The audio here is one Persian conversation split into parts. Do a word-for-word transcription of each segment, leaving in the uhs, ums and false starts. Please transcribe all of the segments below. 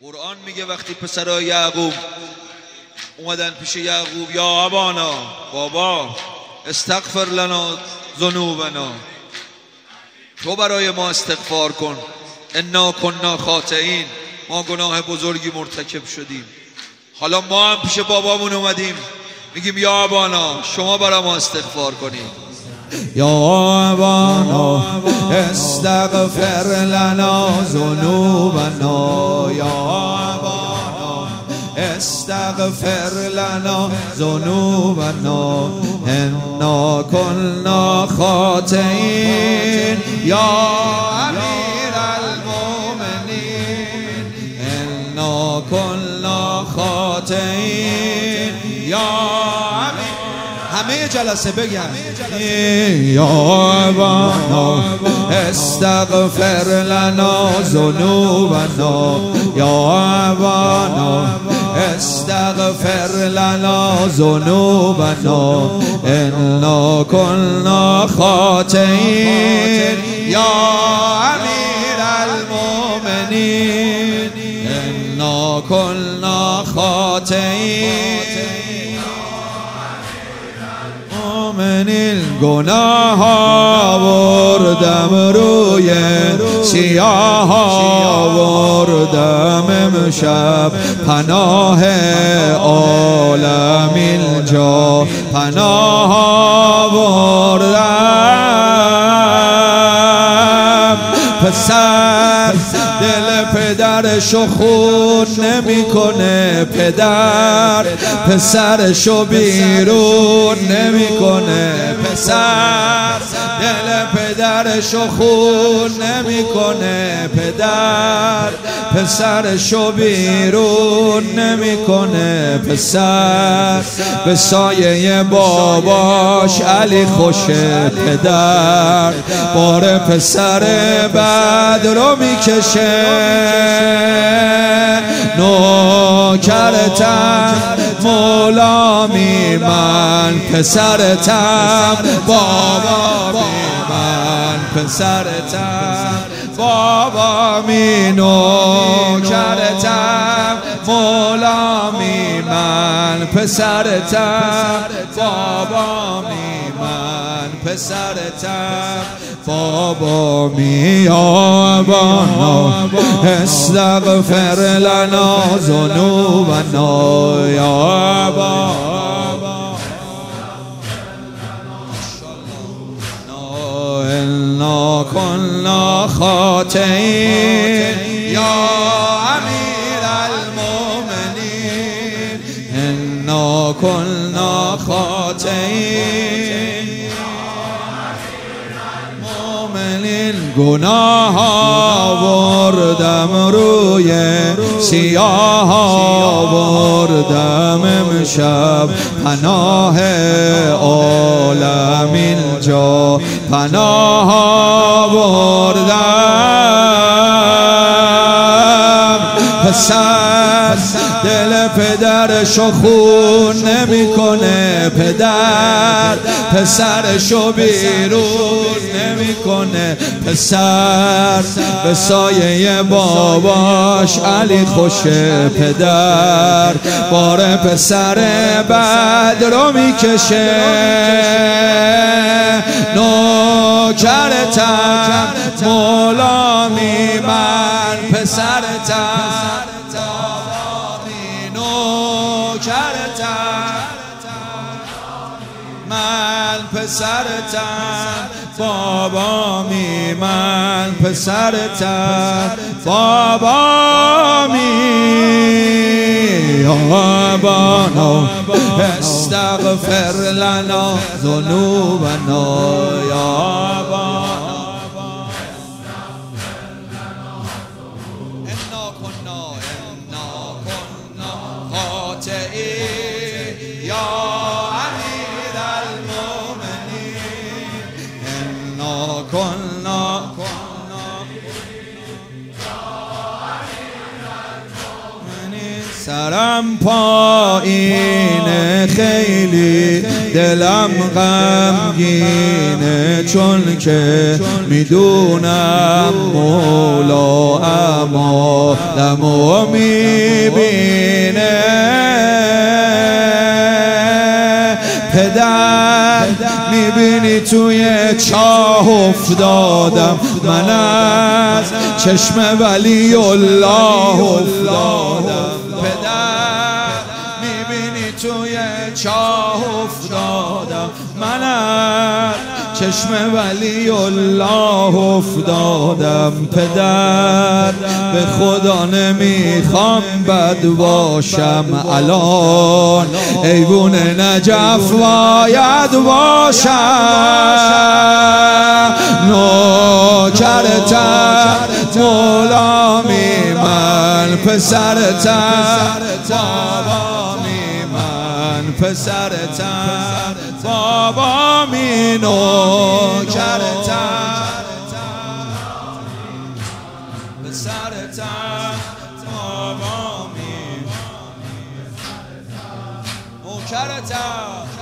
قرآن میگه وقتی پسرای یعقوب اومدن پیش یعقوب، یا ابانا، بابا استغفر لنا ذنوبنا، تو برای ما استغفار کن، انا کنا خاطئین، ما گناه بزرگی مرتکب شدیم. حالا ما هم پیش بابامون اومدیم میگیم یا ابانا شما برای ما استغفار کنید. یا ابانا استغفر لنا ذنوبنا، یا ابانا استغفر لنا ذنوبنا انا كنا خاطئین، یا امیر المؤمنین انا كنا خاطئین، یا امیر. همه جلسه بگن یا ابانا استغفر لنا ذنوبنا، یا ابانا استغفر لنا ذنوبنا انا كنا خاطئین، یا امیر المؤمنین انا كنا خاطئین. من این گناه آوردم روی سیاه آوردم امشب، پناه عالم اینجا پناه آوردم. پسر دل پدرشو خون نمیکنه، پدر پسرشو بیرون نمیکنه، پسر دل پدرشو خون نمیکنه، پدر پسرشو بیرون نمیکنه. پسر به سایه باباش علی خوشه، پدر بار پسر بعد رو میکشه. نوکرتم مولا می من، پسرتم بابا می من، پسرتم بابا می. نوکرتم مولا می من، پسرتم بابا می من، پسرتم بابا می. یا ابانا استغفر لنا ذنوبنا، یا ابانا انا كنا خاطئین، یا امیر المؤمنین انا كنا خاطئین. گناه آوردم روی سیاه آوردم امشب، پناه عالم اینجا پناه آوردم. پسر دل پدرشو خون نمیکنه، پدر پسرشو بیرون نمیکنه، پسر به سایه باباش علی خوشه، پدر بار پسر بعد رو میکشه. نوکرتم مولا می من، پسرتم من، پسرتم بابا می من، پسرتم بابا می. یا ابانا استغفر لنا ذنوبنا، یا ابانا انا كنا انا كنا خاطئین، یا امیر المؤمنین انا كنا سرم پایینه خیلی دلم غمگینه، چون که میدونم مولا امالمو میبینه. پدر میبینی توی چاه افتادم، من از چشم ولی الله افتادم. پدر میبینی توی چاه افتادم، من از چشم ولی الله افتادم. پدر به خدا نمیخوام بد باشم، الان ایوون نجف باید باشم. نوکرتم مولامی، من پسرتم بابامی، من پسرتم بابامی. نوکرتم پسرتم بابامی، نوکرتم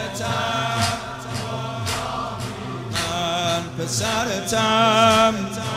نوکرتم من پسرتم